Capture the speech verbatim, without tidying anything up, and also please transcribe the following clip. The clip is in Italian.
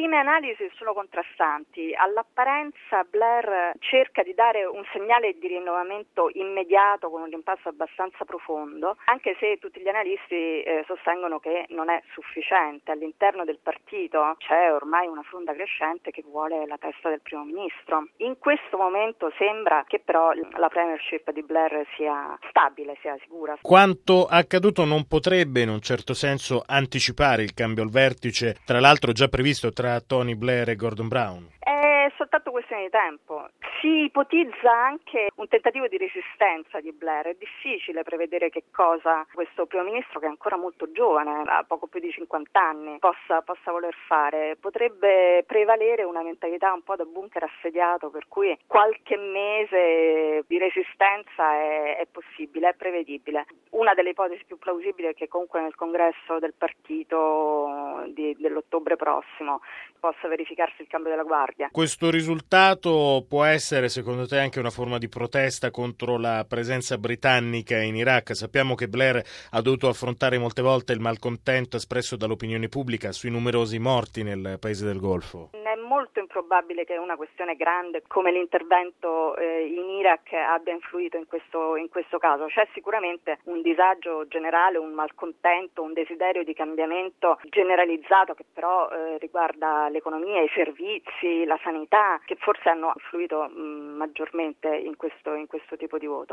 prime analisi sono contrastanti. All'apparenza Blair cerca di dare un segnale di rinnovamento immediato con un rimpasto abbastanza profondo, anche se tutti gli analisti eh, sostengono che non è sufficiente. All'interno del partito c'è ormai una fronda crescente che vuole la testa del primo ministro. In questo momento sembra che però la premiership di Blair sia stabile, sia sicura. Quanto accaduto non potrebbe in un certo senso anticipare il cambio al vertice, tra l'altro già previsto tra Tony Blair e Gordon Brown? È soltanto questione di tempo. Si ipotizza anche un tentativo di resistenza di Blair. È difficile prevedere che cosa questo primo ministro, che è ancora molto giovane, ha poco più di cinquanta anni, possa, possa voler fare. Potrebbe prevalere una mentalità un po' da bunker assediato, per cui qualche mese di resistenza è, è possibile, è prevedibile. Una delle ipotesi più plausibili è che comunque nel congresso del partito di, dell'ottobre prossimo possa verificarsi il cambio della guardia. Questo risultato può essere, secondo te, anche una forma di protesta contro la presenza britannica in Iraq? Sappiamo che Blair ha dovuto affrontare molte volte il malcontento espresso dall'opinione pubblica sui numerosi morti nel paese del Golfo. È molto improbabile che una questione grande come l'intervento eh, in Iraq abbia influito in questo, in questo caso. C'è sicuramente un disagio generale, un malcontento, un desiderio di cambiamento generalizzato che però eh, riguarda l'economia, i servizi, la sanità, che forse hanno influito mh, maggiormente in questo, in questo tipo di voto.